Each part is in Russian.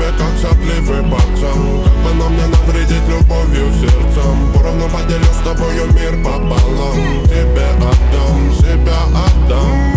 как сопливый пацан. Как бы нам не навредить любовью сердцем, поровну поделю с тобою мир пополам. Тебе отдам, себя отдам.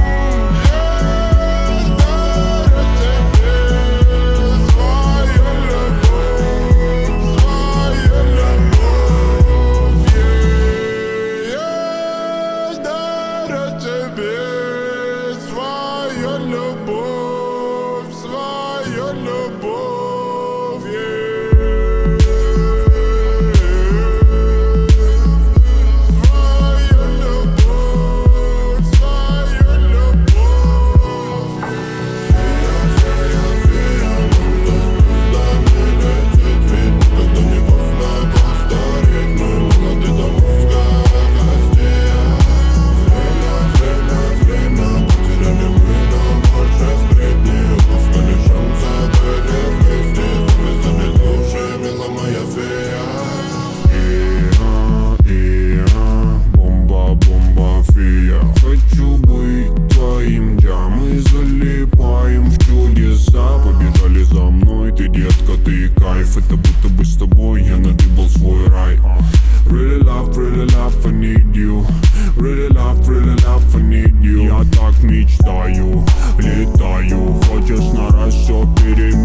Хочу быть твоим, да, мы залипаем в чудеса. Побежали за мной, ты, детка, ты кайф. Это будто бы с тобой я надыбал свой рай. Really love, I need you. Really love, I need you. Я так мечтаю, летаю. Хочешь на раз все переменить?